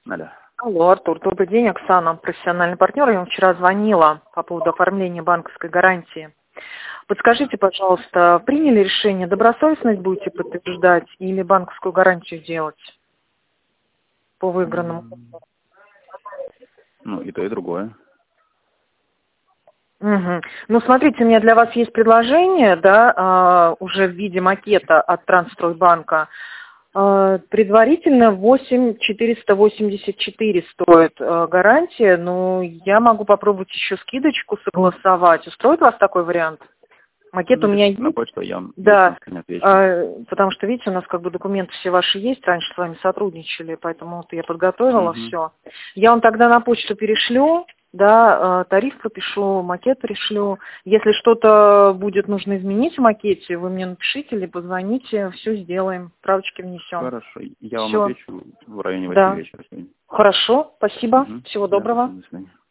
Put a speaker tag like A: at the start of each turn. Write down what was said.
A: Алло.
B: Алло, Артур, добрый день, Оксана, профессиональный партнер. Я вам вчера звонила по поводу оформления банковской гарантии. Подскажите, пожалуйста, приняли решение, добросовестность будете подтверждать или банковскую гарантию делать по выигранному?
A: Ну, и то, и другое.
B: Угу. Ну, смотрите, у меня для вас есть предложение, да, уже в виде макета от Трансстройбанка. Предварительно 8484 стоит гарантия, но я могу попробовать еще скидочку согласовать. Устроит вас такой вариант? Макет у меня есть.
A: На почту я
B: Да,
A: не отвечу.
B: потому что, видите, у нас как бы документы все ваши есть, раньше с вами сотрудничали, поэтому вот я подготовила все. Я вам тогда на почту перешлю, да, тариф пропишу, макет пришлю. Если что-то будет нужно изменить в макете, вы мне напишите, либо позвоните, все сделаем, правочки внесем.
A: Хорошо, я вам
B: Всё.
A: отвечу в районе 8
B: Да.
A: вечера сегодня.
B: Хорошо, спасибо, всего
A: Да,
B: доброго.
A: до свидания.